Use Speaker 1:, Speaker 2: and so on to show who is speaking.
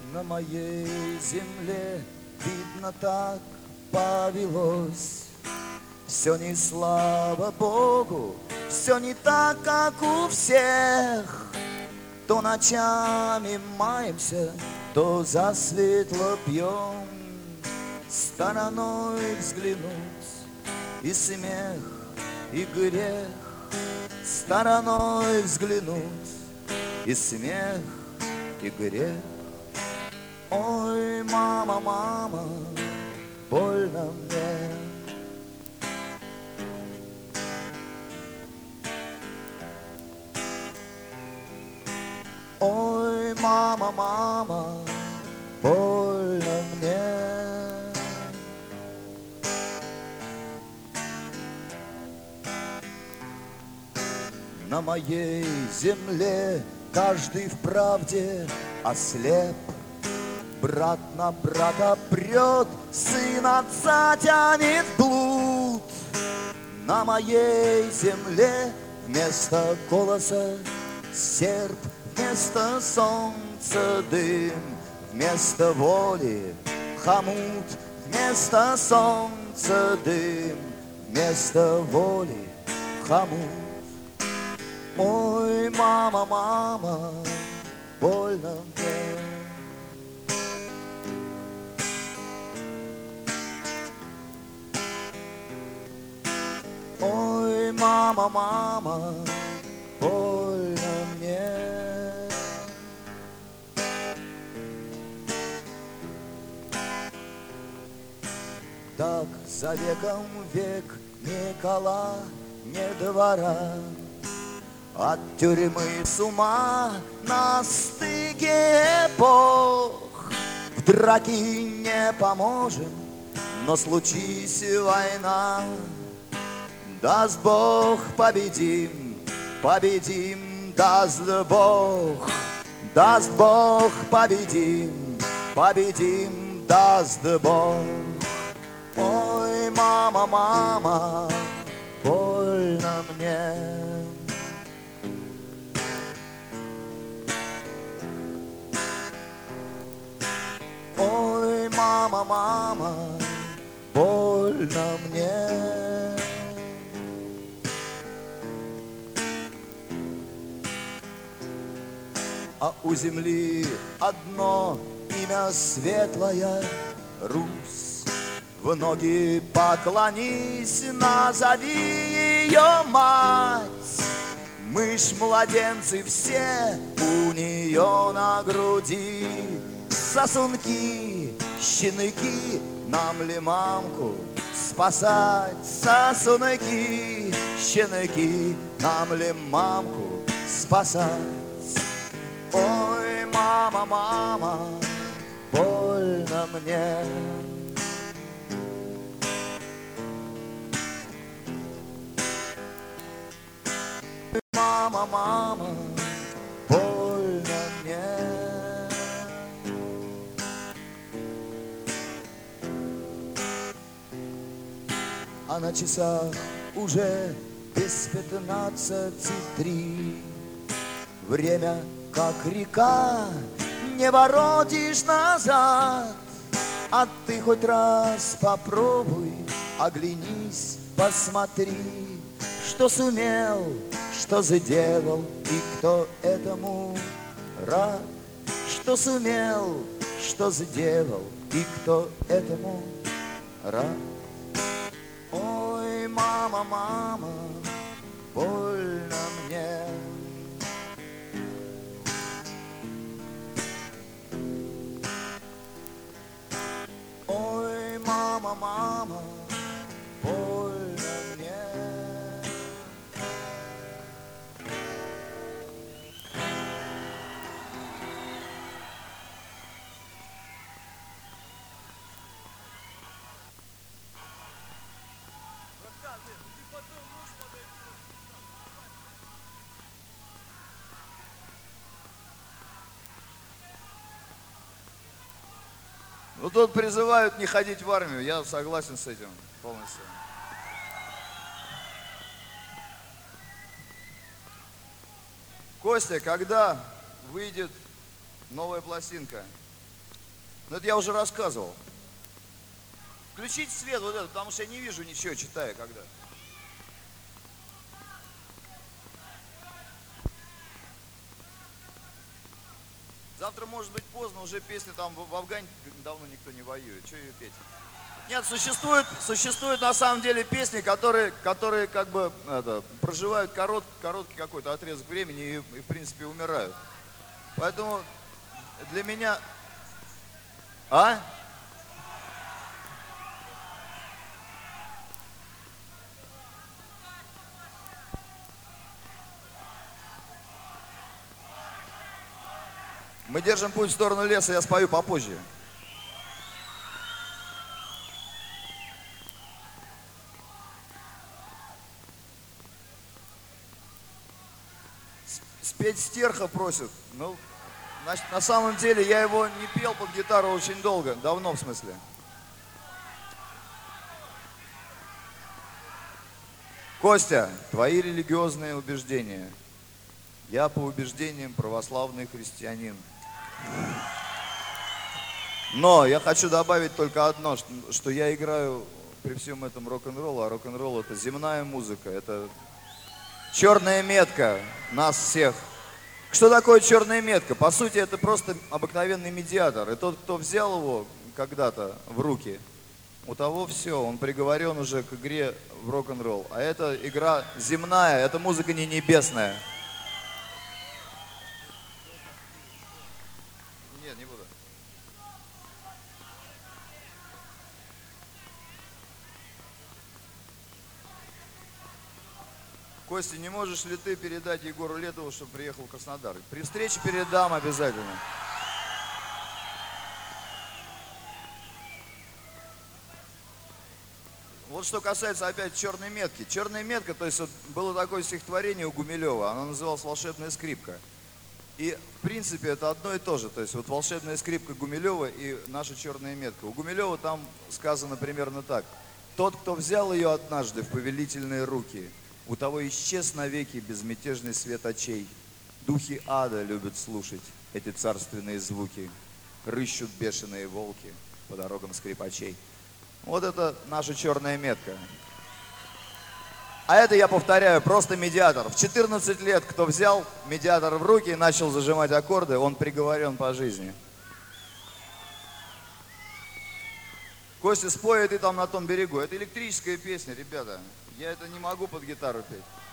Speaker 1: На моей земле, видно, так повелось. Все не слава Богу, все не так, как у всех. То ночами маемся, то засветло пьем. Стороной взглянуть и смех, и грех. Стороной взглянуть и смех, и грех. Ой, мама, мама, больно мне. Ой, мама, мама, больно мне. На моей земле каждый в правде ослеп. Брат на брата прет, сын отца тянет блуд. На моей земле вместо голоса серп, вместо солнца дым, вместо воли хомут, вместо солнца дым, вместо воли хомут. Ой, мама, мама, больно мне. Ой, мама, мама, больно мне. Так за веком век ни кола, ни двора. От тюрьмы с ума на стыке эпох. В драке не поможем, но случись война, даст Бог победим, победим, даст Бог. Даст Бог победим, победим, даст Бог. Ой, мама, мама, больно мне. Ой, мама, мама, больно мне. А у земли одно имя светлое — Русь. В ноги поклонись, назови ее мать. Мы ж младенцы все у нее на груди. Сосунки, щенки, нам ли мамку спасать? Сосунки, щенки, нам ли мамку спасать? Ой, мама, мама, больно мне. Мама, мама, больно мне. А на часах уже без 15:03. Время как река, не воротишь назад. А ты хоть раз попробуй, оглянись, посмотри, что сумел, что сделал и кто этому рад. Что сумел, что сделал и кто этому рад. Ой, мама, мама, больно мне. Ой, мама, мама, больно мне. Ну тут призывают не ходить в армию, я согласен с этим полностью. Костя, когда выйдет новая пластинка? Ну это я уже рассказывал. Включите свет вот этот, потому что я не вижу ничего, читая когда. Завтра может быть поздно, уже песни там в Афгане давно никто не воюет. Что ее петь? Нет, существуют на самом деле песни, которые как бы проживают короткий какой-то отрезок времени и в принципе умирают. Поэтому для меня... А? Мы держим путь в сторону леса, я спою попозже. Спеть Стерха просят. Ну, значит, на самом деле я его не пел под гитару очень долго, давно в смысле. Костя, твои религиозные убеждения. Я по убеждениям православный христианин. Но я хочу добавить только одно, что я играю при всем этом рок-н-ролл, а рок-н-ролл это земная музыка, это черная метка нас всех. Что такое черная метка? По сути, это просто обыкновенный медиатор. И тот, кто взял его когда-то в руки, у того все, он приговорен уже к игре в рок-н-ролл. А это игра земная, это музыка не небесная. Нет, не буду. Костя, не можешь ли ты передать Егору Летову, чтобы приехал в Краснодар? При встрече передам обязательно. Вот что касается опять черной метки. Черная метка, то есть вот было такое стихотворение у Гумилева, оно называлось «Волшебная скрипка». И в принципе это одно и то же. То есть вот волшебная скрипка Гумилева и наша черная метка. У Гумилева там сказано примерно так. Тот, кто взял ее однажды в повелительные руки, у того исчез навеки безмятежный свет очей. Духи ада любят слушать эти царственные звуки. Рыщут бешеные волки по дорогам скрипачей. Вот это наша черная метка. А это, я повторяю, просто медиатор. В 14 лет, кто взял медиатор в руки и начал зажимать аккорды, он приговорен по жизни. Костя, спой ты там на том берегу. Это электрическая песня, ребята. Я это не могу под гитару петь.